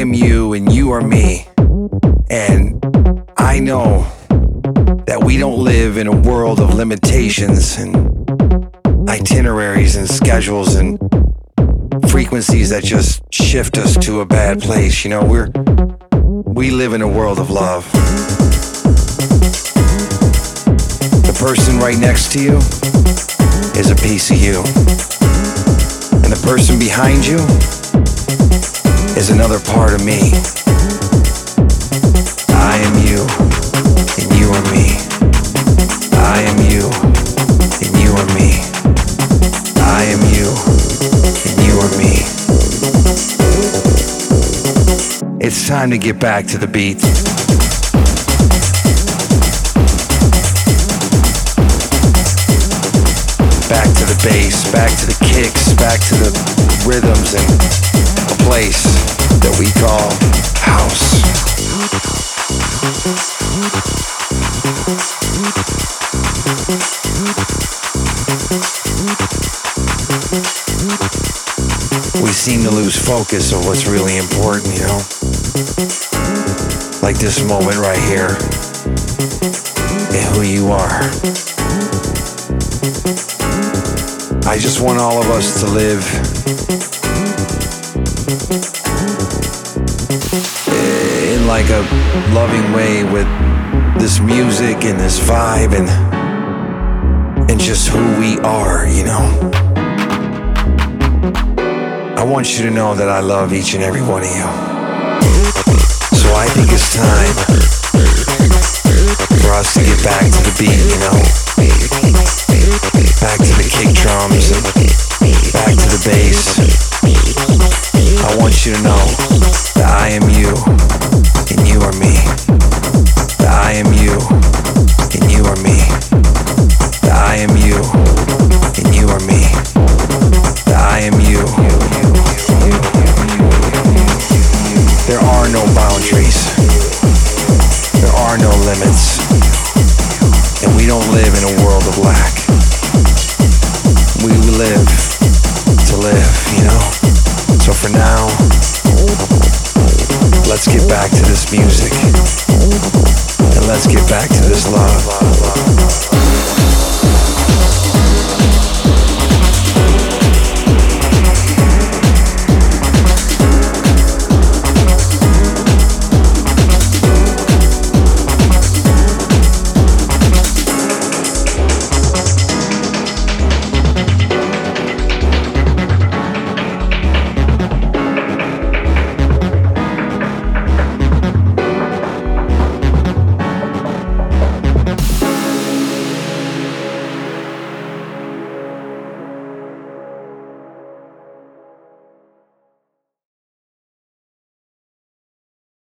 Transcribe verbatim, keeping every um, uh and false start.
am you and you are me. And I know that we don't live in a world of limitations and itineraries and schedules and frequencies that just shift us to a bad place. You know, we're we live in a world of love. The person right next to you is a piece of you. And the person behind you is another part of me. I am you, and you are me. I am you, and you are me. I am you, and you are me. It's time to get back to the beat. Back to the bass, back to the kicks, back to the rhythms and a place that we call house. We seem to lose focus of what's really important, you know? Like this moment right here, and who you are. I just want all of us to live in like a loving way with this music and this vibe and and just who we are, you know. I want you to know that I love each and every one of you. So I think it's time for us to get back to the beat, you know. Back to the kick drums and back to the bass. I want you to know that I am you and you are me. That I am you and you are me. That I am you and you are me. That I am you. There are no boundaries. There are no limits. And we don't live in a world of lack. We live to live, you know? So for now, let's get back to this music. And let's get back to this love.